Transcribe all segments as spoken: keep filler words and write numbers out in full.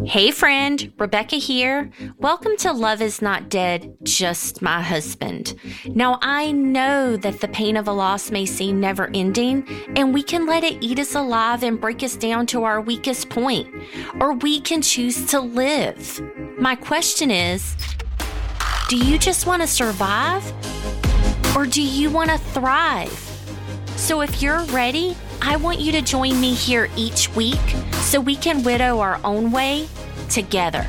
Hey friend, Rebecca here. Welcome to Love is Not Dead, Just My Husband. Now I know that the pain of a loss may seem never ending, and we can let it eat us alive and break us down to our weakest point, or we can choose to live. My question is, do you just want to survive, or do you want to thrive? So if you're ready, I want you to join me here each week so we can widow our own way together.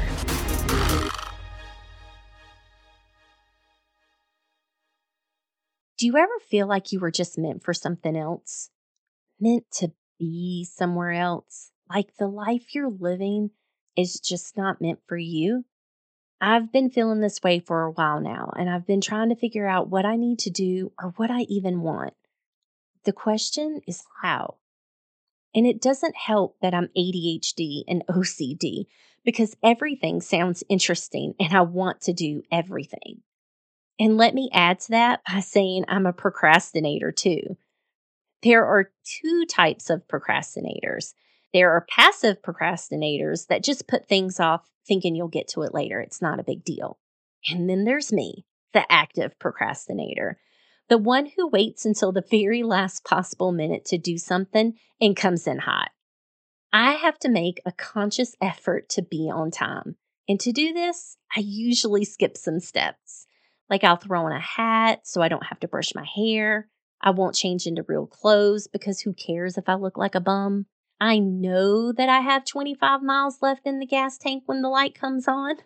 Do you ever feel like you were just meant for something else? Meant to be somewhere else? Like the life you're living is just not meant for you? I've been feeling this way for a while now, and I've been trying to figure out what I need to do or what I even want. The question is how. And it doesn't help that I'm A D H D and O C D because everything sounds interesting and I want to do everything. And let me add to that by saying I'm a procrastinator too. There are two types of procrastinators. There are passive procrastinators that just put things off thinking you'll get to it later. It's not a big deal. And then there's me, the active procrastinator. The one who waits until the very last possible minute to do something and comes in hot. I have to make a conscious effort to be on time. And to do this, I usually skip some steps. Like I'll throw on a hat so I don't have to brush my hair. I won't change into real clothes because who cares if I look like a bum? I know that I have twenty-five miles left in the gas tank when the light comes on.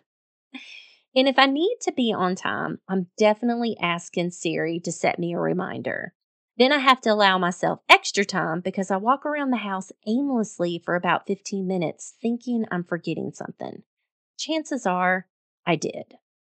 And if I need to be on time, I'm definitely asking Siri to set me a reminder. Then I have to allow myself extra time because I walk around the house aimlessly for about fifteen minutes thinking I'm forgetting something. Chances are I did.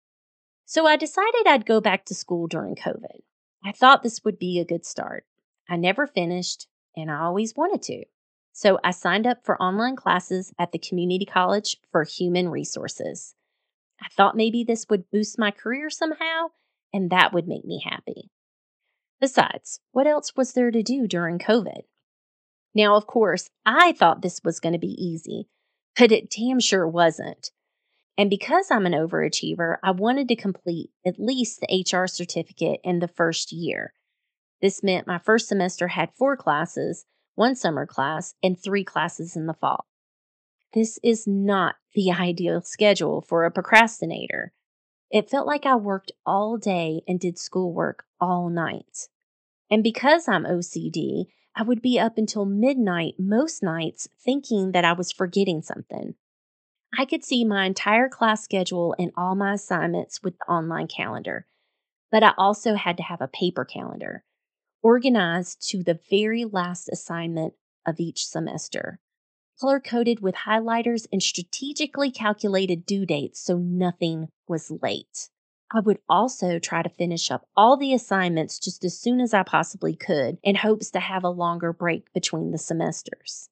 So I decided I'd go back to school during COVID. I thought this would be a good start. I never finished, and I always wanted to. So I signed up for online classes at the community college for human resources. I thought maybe this would boost my career somehow, and that would make me happy. Besides, what else was there to do during COVID? Now, of course, I thought this was going to be easy, but it damn sure wasn't. And because I'm an overachiever, I wanted to complete at least the H R certificate in the first year. This meant my first semester had four classes, one summer class, and three classes in the fall. This is not the ideal schedule for a procrastinator. It felt like I worked all day and did schoolwork all night. And because I'm O C D, I would be up until midnight most nights thinking that I was forgetting something. I could see my entire class schedule and all my assignments with the online calendar, but I also had to have a paper calendar, organized to the very last assignment of each semester, color-coded with highlighters and strategically calculated due dates so nothing was late. I would also try to finish up all the assignments just as soon as I possibly could in hopes to have a longer break between the semesters.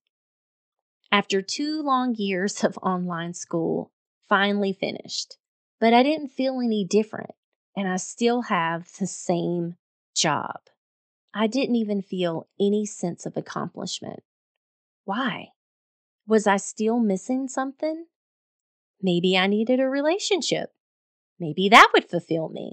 After two long years of online school, finally finished, but I didn't feel any different, and I still have the same job. I didn't even feel any sense of accomplishment. Why? Was I still missing something? Maybe I needed a relationship. Maybe that would fulfill me.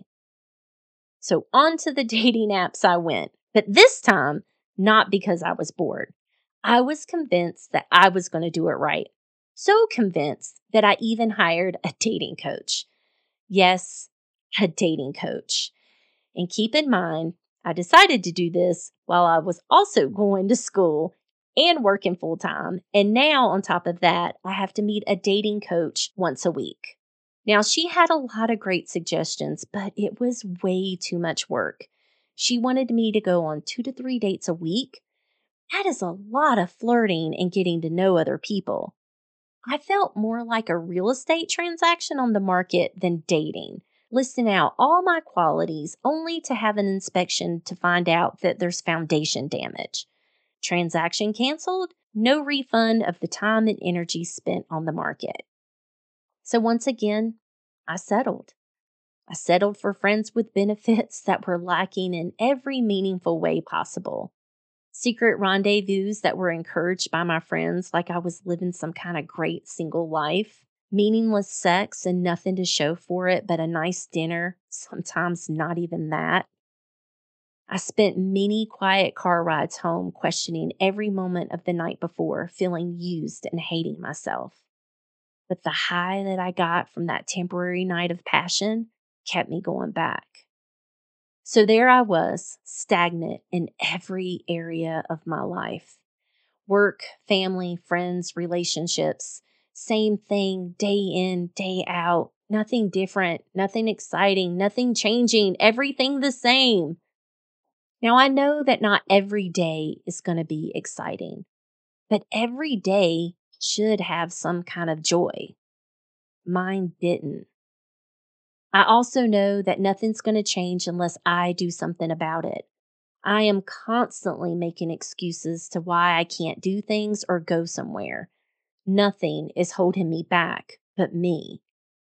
So on to the dating apps I went, but this time, not because I was bored. I was convinced that I was going to do it right. So convinced that I even hired a dating coach. Yes, a dating coach. And keep in mind, I decided to do this while I was also going to school and working full time. And now on top of that, I have to meet a dating coach once a week. Now, she had a lot of great suggestions, but it was way too much work. She wanted me to go on two to three dates a week. That is a lot of flirting and getting to know other people. I felt more like a real estate transaction on the market than dating, listing out all my qualities only to have an inspection to find out that there's foundation damage. Transaction canceled, no refund of the time and energy spent on the market. So once again, I settled. I settled for friends with benefits that were lacking in every meaningful way possible. secret rendezvous that were encouraged by my friends like I was living some kind of great single life, meaningless sex and nothing to show for it but a nice dinner, sometimes not even that. I spent many quiet car rides home questioning every moment of the night before, feeling used and hating myself. But the high that I got from that temporary night of passion kept me going back. So there I was, stagnant in every area of my life. Work, family, friends, relationships, same thing day in, day out. Nothing different, nothing exciting, nothing changing, everything the same. Now I know that not every day is going to be exciting, but every day should have some kind of joy. Mine didn't. I also know that nothing's going to change unless I do something about it. I am constantly making excuses to why I can't do things or go somewhere. Nothing is holding me back but me.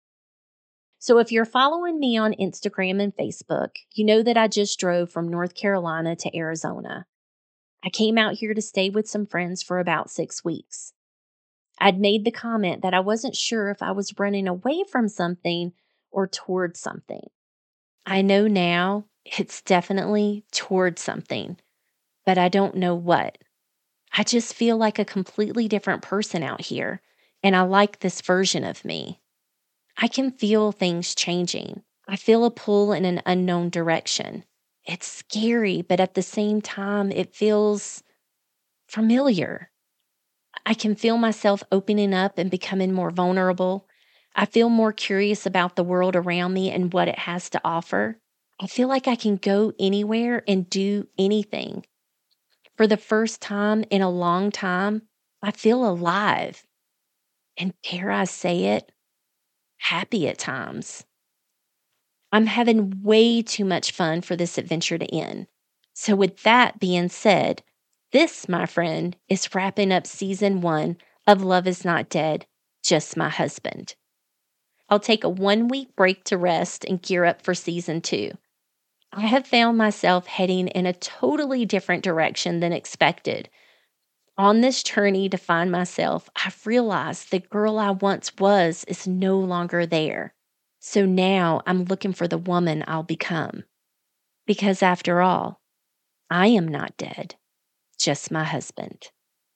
So if you're following me on Instagram and Facebook, you know that I just drove from North Carolina to Arizona. I came out here to stay with some friends for about six weeks. I'd made the comment that I wasn't sure if I was running away from something or towards something. I know now it's definitely towards something, but I don't know what. I just feel like a completely different person out here, and I like this version of me. I can feel things changing. I feel a pull in an unknown direction. It's scary, but at the same time, it feels familiar. I can feel myself opening up and becoming more vulnerable. I feel more curious about the world around me and what it has to offer. I feel like I can go anywhere and do anything. For the first time in a long time, I feel alive. And dare I say it, happy at times. I'm having way too much fun for this adventure to end. So with that being said, this, my friend, is wrapping up season one of Love Is Not Dead, Just My Husband. I'll take a one-week break to rest and gear up for season two. I have found myself heading in a totally different direction than expected. On this journey to find myself, I've realized the girl I once was is no longer there. So now I'm looking for the woman I'll become. Because after all, I am not dead, just my husband.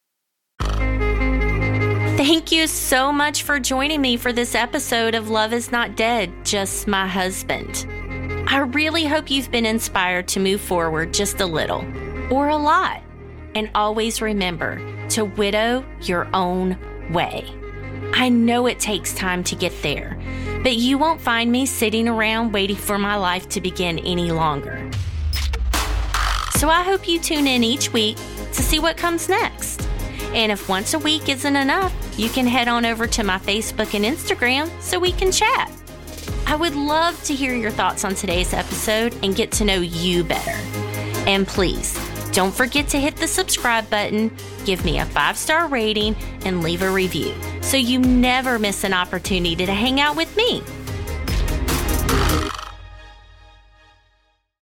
Thank you so much for joining me for this episode of Love Is Not Dead, Just My Husband. I really hope you've been inspired to move forward just a little, or a lot. And always remember to widow your own way. I know it takes time to get there, but you won't find me sitting around waiting for my life to begin any longer. So I hope you tune in each week to see what comes next. And if once a week isn't enough, you can head on over to my Facebook and Instagram so we can chat. I would love to hear your thoughts on today's episode and get to know you better. And please, don't forget to hit the subscribe button, give me a five-star rating, and leave a review so you never miss an opportunity to hang out with me.